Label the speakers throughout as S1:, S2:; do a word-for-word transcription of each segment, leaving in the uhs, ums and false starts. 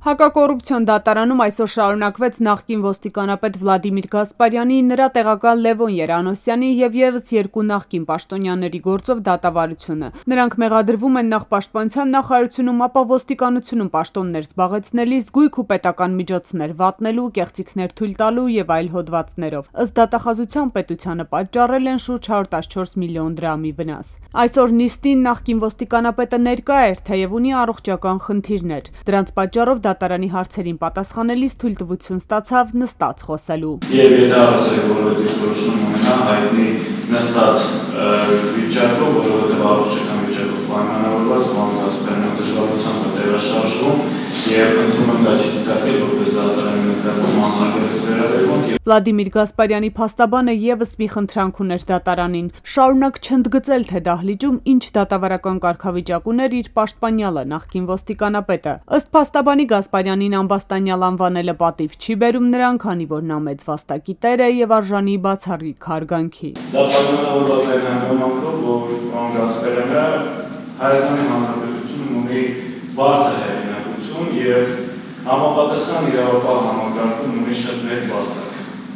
S1: Հակակոռուպցիոն դատարանում այսօր շարունակվեց նախկին ոստիկանապետ Վլադիմիր Գասպարյանի, նրա տեղակալ Լևոն Երանոսյանի և ևս երկու նախկին պաշտոնյաների գործով դատավարությունը։ Նրանք մեղադրվում են նախ Պաշտպանության նախարարությունում, ապա ոստիկանությունում պաշտոններ զբաղեցնելիս, գույք ու պետական միջոցներ վատնելու, կեղծիքներ թույլ տալու և այլ հոդվածներով։ Ըստ դատախազության պետությանը պատճառել են շուրջ հարյուր տասնչորս միլիոն դրամի վնաս։ Այսօր նիստին նախկին ոստիկանապետը ներկա էր, թեև ունի առողջական խնդիրներ։ Դրանց պատճառով դատարանի հարցերին պատասխանելիս թույլտվություն ստացավ նստած խոսելու։
S2: Եվ եթե հավասարի որովհետև որոշում ունենա հայտնի նստած վիճակով, որովհետև առողջական վիճակով պայմանավորված մանրամասն դժվարությամբ տեղաշարժվում եւ խնդրում եմ դա չդիտարկել որպես դատարանի նկատմամբ անհարգալից վերաբերմունք։
S1: Վլադիմիր Գասպարյանի փաստաբանը ևս մի խնդրանք ուներ դատարանին՝ շարունակ չընդգծել, թե դահլիճում ինչ դատավարական կարգավիճակ ուներ իր պաշտպանյալը նախկին ոստիկանապետը։ Ըստ փաստաբանի Գասպարյանին ամբաստանյալ անվանելը պատիվ չի բերում նրան, քանի որ նա մեծ վաստակի տեր է եւ արժանի բացառիկ հարգանքի։
S2: Դա պայմանավորված է հանգամանքով, որ պարոն Գասպարյանը Հայաստանի Հանրապետությունում ունի բարձր հեղինակություն եւ համապատասխան իրավապահ համակարգում ունի շատ մեծ վաստակ։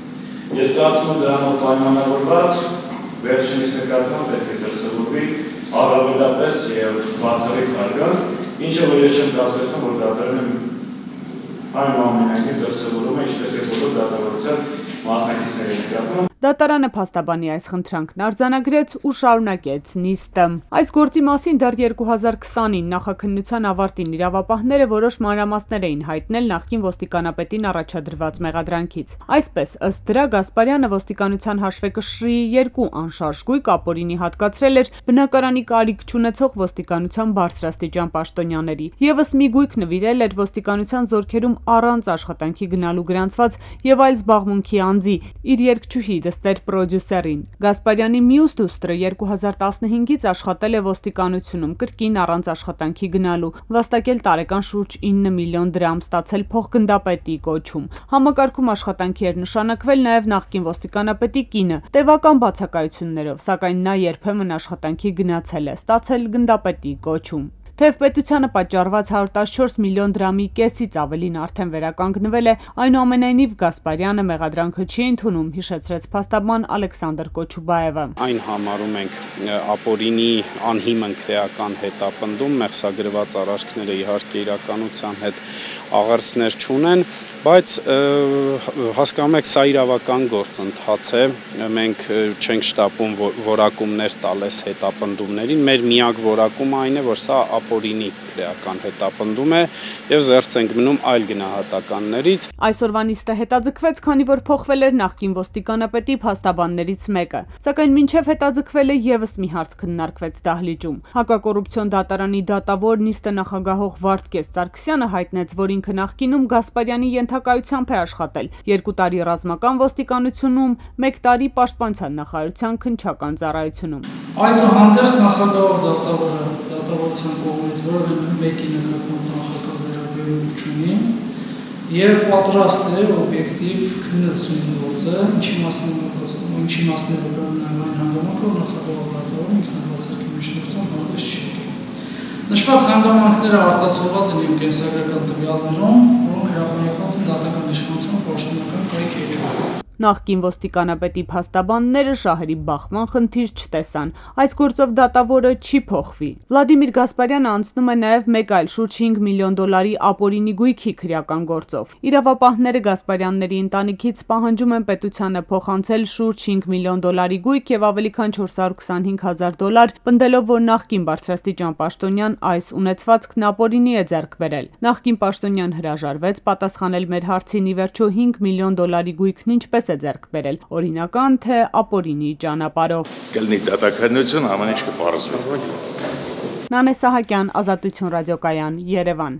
S2: Ես կարծում եմ դրանով պայմանավորված վերջինիս նկատմամբ պետք է դրսևորվի առավելապես եւ բացառիկ հարգանք, ինչը որ ես չեմ կասկածում, որ դատարանը այնուամենայնիվ դրսևորում է ինչպես է բոլոր դատավարության մասնակիցների նկատմամբ։
S1: Դատարանը փաստաբանի այս խնդրանքն արձանագրեց ու շարունակեց նիստը։ Այս գործի մասին դեռ երկու հազար քսանին նախաքննության ավարտին իրավապահները որոշ մանրամասներ էին հայտնել նախկին ոստիկանապետին առաջադրված մեղադրանքից։ Այսպես, ըստ դրա Գասպարյանը ոստիկանության հաշվեկշռի երկու անշարժ գույք ապօրինի հատկացրել էր բնակարանի կարիք չունեցող ոստիկանության բարձրաստիճան պաշտոնյաների։ Եվս մի գույք նվիրել էր ոստիկանության զորքերում առանց աշխատանքի գնալու գրանցված եւ այլ զբաղմունքի անձի՝ իր երկչուհի դստեր պրոդյուսերին։ Գասպարյանի մյուս դուստրը երկու հազար տասնհինգից աշխատել է ոստիկանությունում, կրկին առանց աշխատանքի գնալու, վաստակել տարեկան շուրջ ինը միլիոն դրամ, ստացել փոխգնդապետի կոչում։ Համակարգում աշխատանքի էր նշանակվել նաև նախկին ոստիկանապետի կինը, տևական բացակայություններով, սակայն նա երբեմն աշխատանքի գնացել է, ստացել գնդապետի կոչում։ Թեև պետությանը պատճառված հարյուր տասնչորս միլիոն դրամի կեսից ավելին արդեն վերականգնվել է, այնուամենայնիվ Գասպարյանը մեղադրանքը չի ընդունում, հիշեցրեց փաստաբան Ալեքսանդր Կոչուբաևը։
S3: Այն համարում ենք ապօրինի անհիմն քրեական հետապնդում, մեղսագրված արարքները իհարկե իրականության հետ աղերսներ չունեն, բայց հասկանում եք, սա իրավական գործընթաց է, մենք չենք շտապում որակումներ տալես հետապնդումներին, մեր միակ որակումը այն է, որ սա ապօրինի քրեական հետապնդում է եւ զերծ ենք մնում այլ գնահատականներից։
S1: Այսօրվա նիստը հետաձգվեց, քանի որ փոխվել էր նախկին ոստիկանապետի փաստաբաններից մեկը, սակայն մինչև հետաձգվելը ևս մի հարց քննարկվեց դահլիճում։ Հակակոռուպցիոն դատարանի դատավոր նիստը նախագահող Վարդգես Սարգսյանը հայտնեց, որ ինքը նախկինում Գասպարյանի ենթակայությամբ է աշխատել երկու տարի ռազմական ոստիկանությունում, մեկ տարի պաշտպանության նախարարության քննչական ծառայությունում։
S4: Այդուհանդերձ նախագահող դատավորը դատավորության կողմից որևէ մեկի նկատմամբ նախագահ վերաբերմունք չունի եւ պատրաստ է օբյեկտիվ քննեցում գործը, ինչի մասն է մտածում, ինչի մասն է վերաբերում այն հանգամանքով նախագահող դատավորը ինքնաբացարկի միջնորդությամբ հանդես չի եկել։ Նշված հանգամանքները արտացոլված են իմ կենսագրական տվյալներում, որոնք հրապարակված են դատական իշխանության պաշտոնական կայքի էջում։
S1: Նախկին ոստիկանապետի փաստաբանները շահերի բախման խնդիր չտեսան։ Այս գործով դատավորը չի փոխվի։ Վլադիմիր Գասպարյանը անցնում է նաև մեկ այլ շուրջ հինգ միլիոն դոլարի ապօրինի գույքի քրեական գործով։ Իրավապահները Գասպարյանների ընտանիքից պահանջում են պետությանը փոխանցել շուրջ հինգ միլիոն դոլարի գույք եւ ավելի քան չորս հարյուր քսանհինգ հազար դոլար, պնդելով, որ նախկին բարձրաստիճան պաշտոնյան այս ունեցվածքն ապօրինի է ձեռք բերել։ Նախկին պաշտոնյան հրաժարվեց պատասխանել մեր հարցին, ի վերջո հինգ միլիոն դոլարի գույքն ինչպես է ձեռք բերել, օրինական թե ապօրինի ճանապարհով։
S5: Կլինի դատաքննություն, ամեն ինչ կպարզվի։
S1: Նանե Սահակյան, Ազատություն ռադիոկայան, Երևան։